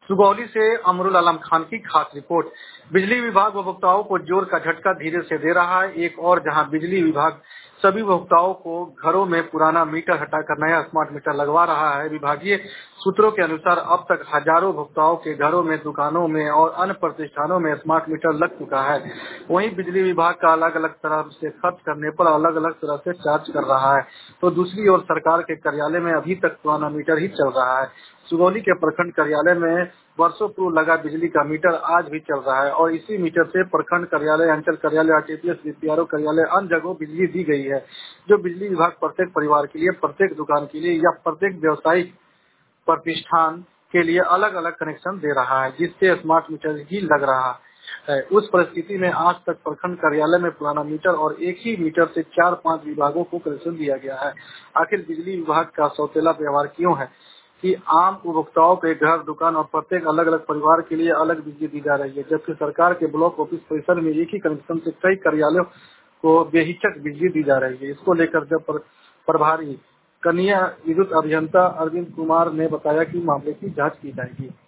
सुगौली से अमरुल आलम खान की खास रिपोर्ट। बिजली विभाग उपभोक्ताओं को जोर का झटका धीरे से दे रहा है। एक और जहां बिजली विभाग सभी उपभोक्ताओं को घरों में पुराना मीटर हटाकर नया स्मार्ट मीटर लगवा रहा है। विभागीय सूत्रों के अनुसार अब तक हजारों उपभोक्ताओं के घरों में, दुकानों में और अन्य प्रतिष्ठानों में स्मार्ट मीटर लग चुका है। वहीं बिजली विभाग का अलग अलग तरह से खर्च करने पर अलग अलग तरह से चार्ज कर रहा है, तो दूसरी ओर सरकार के कार्यालय में अभी तक पुराना मीटर ही चल रहा है। सुगौली के प्रखंड कार्यालय में वर्षों पूर्व लगा बिजली का मीटर आज भी चल रहा है और इसी मीटर से प्रखंड कार्यालय, अंचल कार्यालय, आरटीपीएस, बीपीआरओ कार्यालय, अन्य जगहों बिजली दी गई है। जो बिजली विभाग प्रत्येक परिवार के लिए, प्रत्येक दुकान के लिए या प्रत्येक व्यवसायिक प्रतिष्ठान के लिए अलग अलग कनेक्शन दे रहा है, जिससे स्मार्ट मीटर ही लग रहा है। उस परिस्थिति में आज तक प्रखंड कार्यालय में पुराना मीटर और एक ही मीटर से 4-5 विभागों को कनेक्शन दिया गया है। आखिर बिजली विभाग का सौतेला व्यवहार क्यों है कि आम उपभोक्ताओं के घर, दुकान और प्रत्येक अलग अलग परिवार के लिए अलग बिजली दी जा रही है, जबकि सरकार के ब्लॉक ऑफिस परिसर में एक ही कनेक्शन से कई कार्यालयों को बेहिचक बिजली दी जा रही है। इसको लेकर जब प्रभारी कन्या विद्युत अभियंता अरविंद कुमार ने बताया कि मामले की जांच की जाएगी।